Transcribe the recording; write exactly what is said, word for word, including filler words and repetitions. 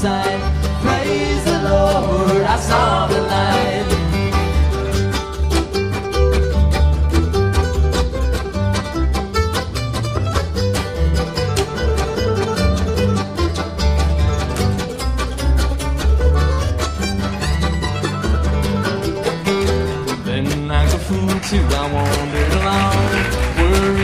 inside. Praise the Lord, I saw the light. Then like a fool too, I wandered